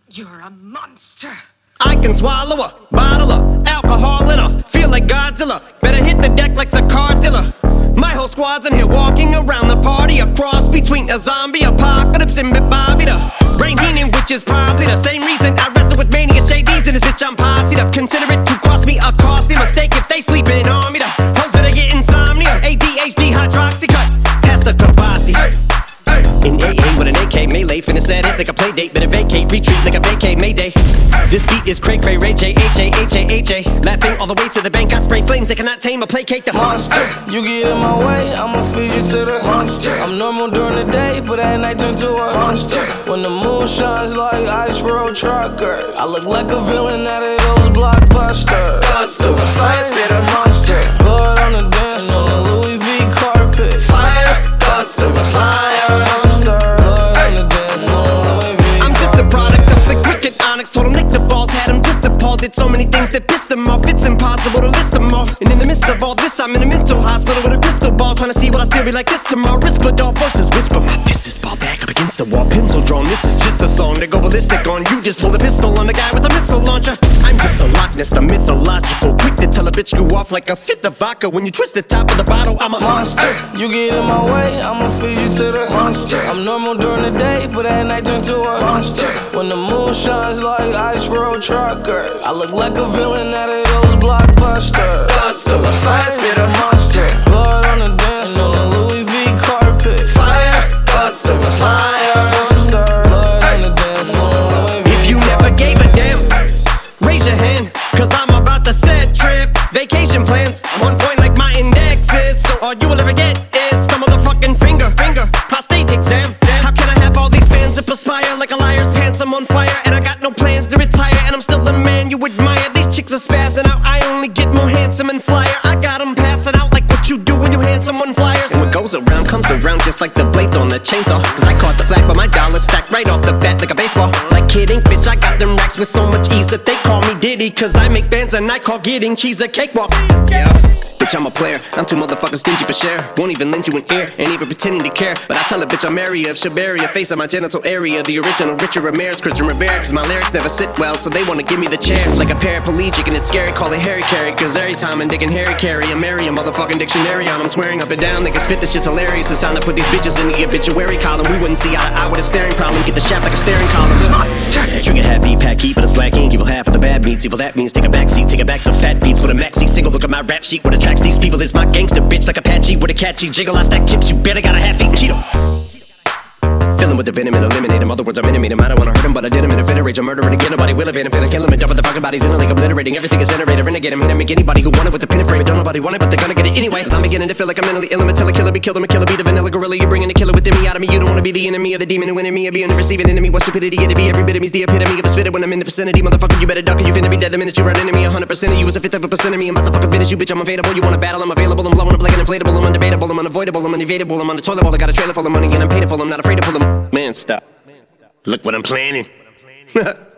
You're a monster. I can swallow a bottle of alcohol in her. Feel like Godzilla. Better hit the deck like the car dealer. My whole squad's in here walking around the party. A cross between a zombie apocalypse and Bobby the Brain Heenan, which is probably the same reason I wrestle with mania shades in this bitch. I'm posse'd up. Consider it to cost me a costly mistake if they sleeping on me. The hoes better get insomnia. ADHD hydroxy cut. Pass the Kavasi. In AA with an AK melee, finna set it like a play date. Better vacate, retreat like a vacate Mayday. This beat is cray cray, Ray J, H-A, laughing all the way to the bank. I spray flames, they cannot tame or placate the monster. You get in my way, I'ma feed you to the monster. I'm normal during the day, but at night turn to a monster. When the moon shines like ice road truckers, I look like a villain out of those blockbusters. Up to the fire, spit a monster. Blood on the dance floor, the Louis V carpet. Fire, up to the fire. Told him lick the balls, had him just appalled. Did so many things that pissed him off, it's impossible to list them all. And in the midst of all this, I'm in a mental hospital with a crystal ball, trying to see what I still be like this tomorrow. Whisper dog voices whisper, my fist is ball back up against the wall, pencil drawn. This is just a song to go ballistic on. You just pull a pistol on the guy with a missile launcher. I'm just a Loch Ness, the mythological, quick to tell a bitch you off like a fifth of vodka. When you twist the top of the bottle, I'm a monster. You get in my way, I'ma feed you to the monster. I'm normal during the day, but at night turn to a monster. When the moon shines like ice road truckers, I look like a villain out of those blockbusters. Up to the fire, spit a monster. Blood on the dance floor, the Louis V carpet. Fire, up to the fire. Monster. Blood on the dance floor, Louis V. If you never gave a damn, raise your hand, cause I'm about to set trip. Vacation plans, I'm on point like my index is. So all you will ever get is the motherfucking finger. Prostate exam. How can I have all these fans that perspire like a liar's pants? I'm on fire and I got no plans to retire, and I'm still the man you admire. These chicks are spazzing out, I only get more handsome and flyer. I got them passing out like what you do when you hand someone flyers. And what goes around comes around just like the blades on the chainsaw. Cause I caught the flag but my dollar stacked right off the bat like a baseball. Like kidding, bitch, I got them racks with so much ease that they call me Diddy. Cause I make bands and I call getting cheese a cakewalk. Yeah, bitch, I'm a player, I'm too motherfucking stingy for share. Won't even lend you an ear, ain't even pretending to care. But I tell a bitch I'm area of Shabaria, face of my genital area. The original Richard Ramirez, Christian Rivera. Cause my lyrics never sit well, so they wanna give me the chair. Like a paraplegic and it's scary, call it Harry Carry. Cause every time I'm digging Harry Carry, I marry a motherfucking dictionary on. I'm swearing up and down, they can spit this shit's hilarious. It's time to put these bitches in the obituary column. We wouldn't see eye to eye with a staring problem. Get the shaft like a staring column. Trigger happy, pack heat, but it's black ink. Evil half of the bad meats, evil that means take a backseat. Take it back to fat beats with a maxi single. Look at my rap sheet, what attracts these people is my gangster bitch. Like Apache with a catchy jiggle. I stack chips, you better got a half-eaten Cheeto. Fill him with the venom and eliminate him. Other words, I'm intimate him. I don't wanna hurt him, but I did him in a fit of rage. I'm murdering again, nobody will evade him. Finna kill him and dump the fucking bodies in a lake, obliterating everything is iterator. Renegade him, hit him, make anybody who want it with the pin and frame. Don't nobody want it, but they're gonna get it anyway. Cause I'm beginning to feel like I'm mentally ill. I'm a killer, be killed, I'm a killer, be the vanilla gorilla. You're bringing the killer within me out of me. You don't wanna be the enemy of the demon who in me. Or be in the receiving enemy. What stupidity it'd be. Every bit of me's the epitome of a spitter when I'm in the vicinity. Motherfucker, you better duck or you finna be dead the minute you run into me. 100% of you is a fifth of a percent of me. I'm about to fucking finish you, bitch. I'm available. You wanna battle? I'm available. I'm blowing up like an inflatable. I'm undebatable. I'm unavoidable. I'm unevadable. I'm on the toilet bowl. I got a trailer full of money and I'm paid for. I'm not afraid to pull them. Man, stop. Look what I'm planning.